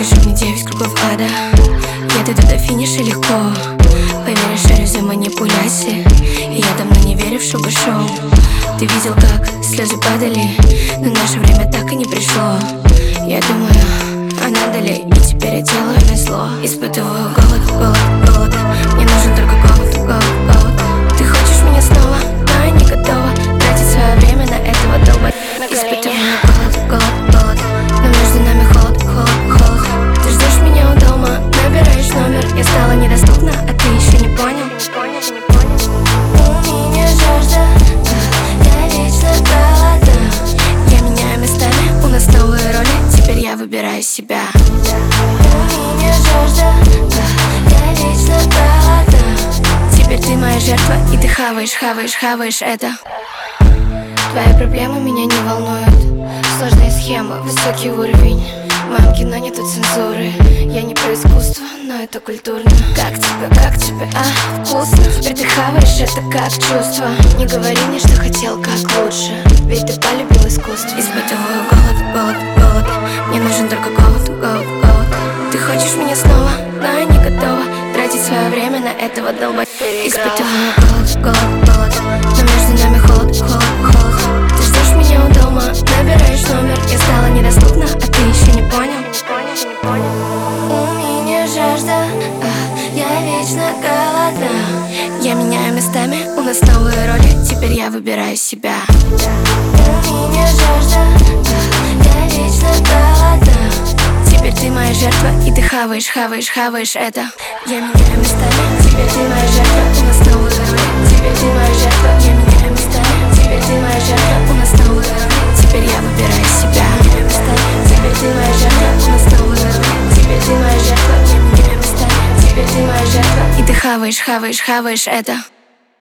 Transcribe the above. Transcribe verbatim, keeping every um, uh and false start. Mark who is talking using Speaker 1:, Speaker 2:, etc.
Speaker 1: Покажи мне девять кругов ада. Я дойду до финиша легко. Поверишь, шарю за манипуляции. И я давно не верю в шоу-шоу. Ты видел, как слезы падали, но наше время так и не пришло. Я думаю, она далее, и теперь я делаю назло. Испытываю голод, голод, голод. Мне нужен только голод, голод, голод. Ты хочешь меня снова, но я не готова тратить свое время на этого долбать. Испытываю голод, голод, голод. Но между нами холод, холод, холод. Ты ждешь меня у дома, набираешь номер. Я стала недоступна, а ты еще не понял. У меня жажда, я вечно голодна. Я меняю местами, у нас новые роли. Теперь я выбираю себя. У меня жажда, я вечно голодна. Теперь ты моя жертва, и ты хаваешь, хаваешь, хаваешь это. Твои проблемы меня не волнуют. Сложная схема, высокий уровень. В моем кино нету цензуры. Я не про искусство, но это культурно. Как тебе, как тебе, а, вкусно. Теперь ты хаваешь это как чувство. Не говори мне, что хотел как лучше, ведь ты полюбил искусство. Испытываю голод, голод, голод. Мне нужен только голод, голод, голод. Ты хочешь меня снова, но я не готова тратить свое время на этого долбать. Испытываю голод, голод, голод. Но между нами холод, холод, холод. Ты ждешь меня у дома, набираешь номер. Я стала недоступна, а ты еще не понял. У меня жажда, а, я вечно голодна. Я меняю местами, у нас новые роли. Теперь я выбираю себя. У меня жажда, а, я вечно голодна. Теперь ты моя жертва, и ты хаваешь, хаваешь, хаваешь это. Я меняю местами, теперь ты моя жертва. У нас новые роли. Теперь ты моя жертва. Я меняю местами, теперь ты моя жертва. У нас новые роли. Теперь я выбираю себя. Меняю местами, теперь ты моя жертва. У нас новые роли. Теперь ты моя жертва. Я меняю местами, теперь ты моя жертва. И ты хаваешь, хаваешь, хаваешь это.